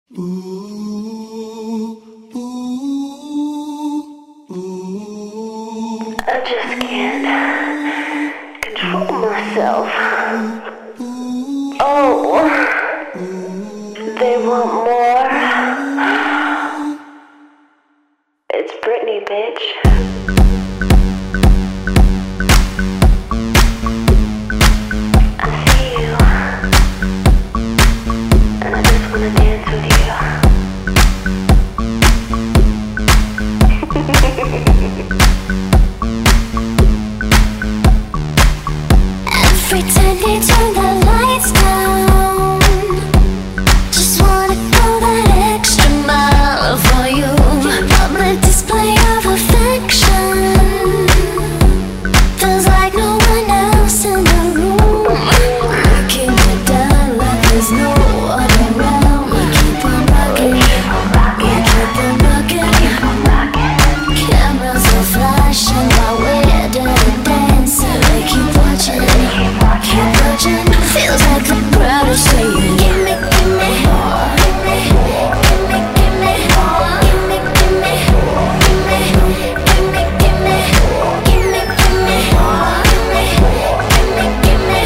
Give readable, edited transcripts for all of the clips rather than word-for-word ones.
I just can't control myself. Oh, they want more. It's Britney, bitch. Every time they turn the lights down, just wanna go that extra mile for you. Public display of affection feels like no one else in the room. Looking you down like there's no one around. We keep on rocking, we keep on rocking. Cameras are flashing while we're dirty dancing. They keep watching. Keep watching. Feels like the crowd is saying, give me, give me, give me, give me, give me, give me, give me, give me, give me, give me, give me, give me, give me,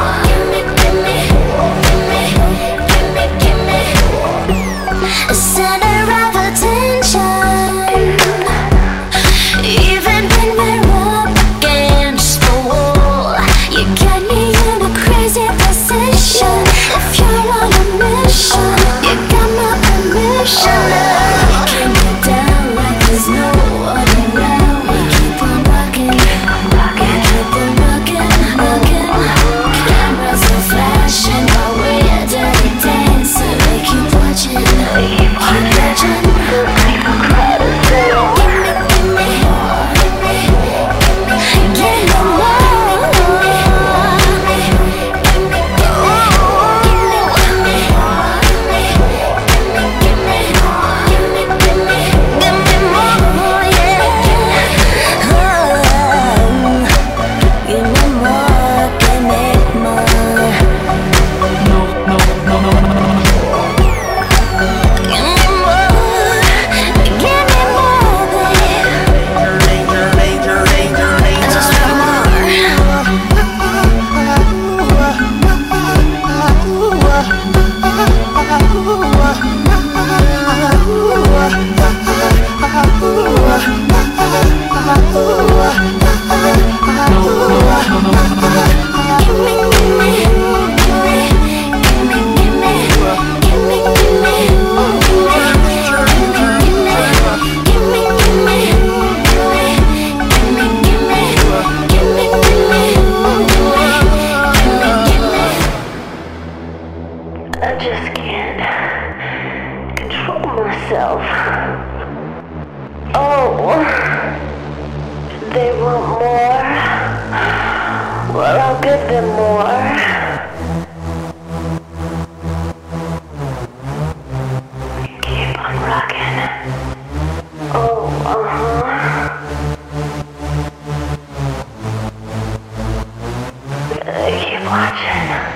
give me, a center of attention. Even when we're up against the wall, you got me in a crazy position. If you're on a mission, you got my permission. Breaking me down like there's no one around. We keep on rocking, we keep on rocking. Cameras are flashing while we're dirty dancing. We keep watching, keep watching. I just can't control myself. Oh, they want more. Well, I'll give them more. Keep on rocking. Oh, keep watching.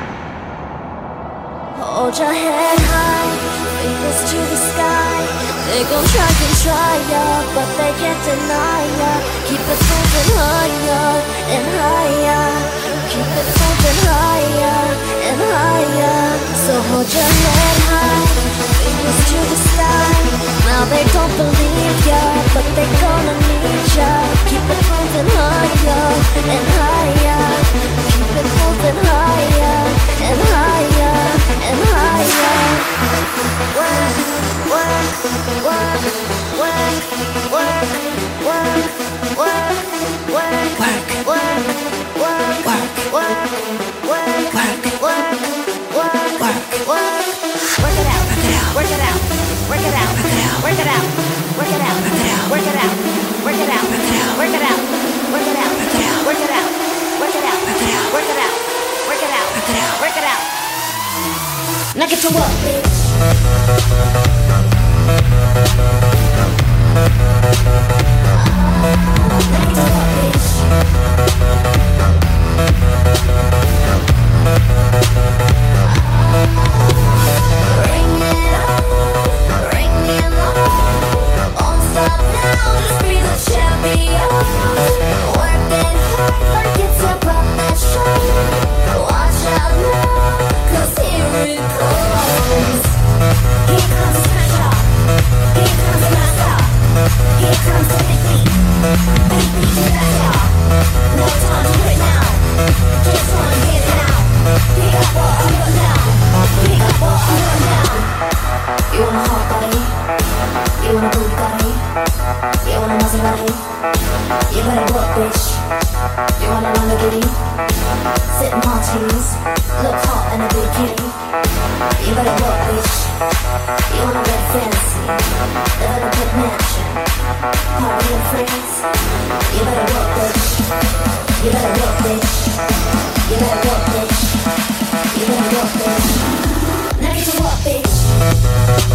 Hold your head high, fingers to the sky. They gon' try ya, but they can't deny ya. Keep it moving higher and higher. Keep it moving higher and higher. So hold your head high, fingers to the sky. Now they don't believe ya, but they gonna need ya. Keep it moving higher and higher. Keep it moving higher and higher and higher. Work, work, work, work, work, work, work, work, work, work, work, work, work, work, work, work, work. Work it out, work it out, work it out, work it out, work it out, work it out, work it out, work it out, work it out, work it out, work it out, work it out, work it out, work it out, work it out. Now get to work, bitch. Bring it on. You want a hot body? You want a Bugatti? You want a Maserati? You better work, bitch. You want a Lamborghini? Sip martinis, look hot in a bikini. You better work, bitch. You want a red fancy, live in a good mansion, party with friends. You better work, bitch. You better work, bitch. You better work, bitch. You better work, bitch. Now get to work, bitch.